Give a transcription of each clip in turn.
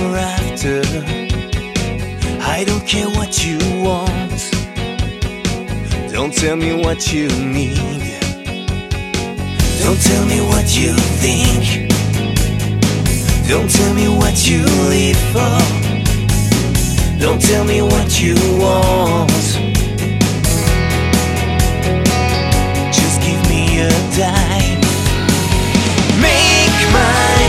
you're after. I don't care what you want. Don't tell me what you need. Don't tell me what you think. Don't tell me what you live for. Don't tell me what you want. Just give me a dime. Make my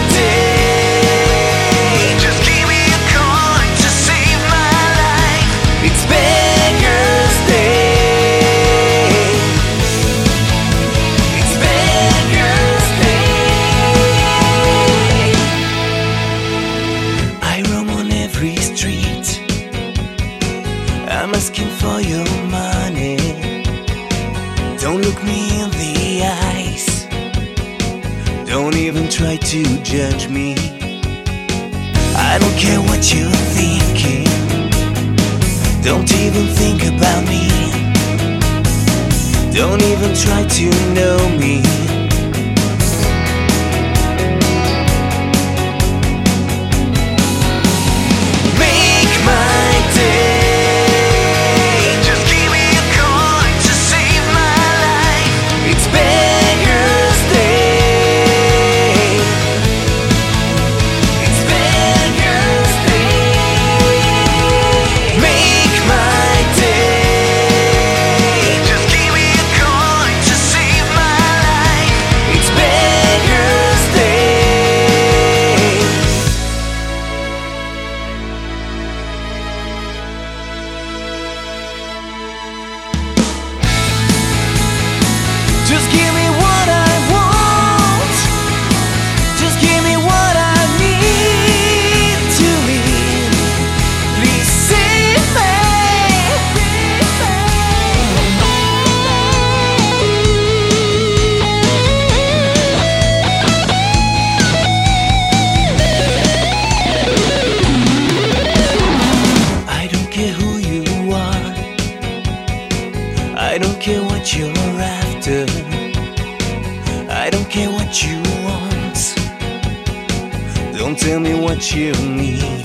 day. Just give me a coin to save my life. It's Beggars Day. It's Beggars Day. I roam on every street. I'm asking for your money. Don't look me in the eyes. Don't even try to judge me. I don't care what you're thinking. Don't even think about me. Don't even try to know me. Make my day. Just give me a coin to save my life. It's Beggars Day. It's Beggars Day. Make my day. Just give me a coin to save my life. It's Beggars Day. Just give me what I want. Just give me what I need to live. Please save me. I don't care who you are. I don't care what you're after. I don't care what you want. Don't tell me what you need.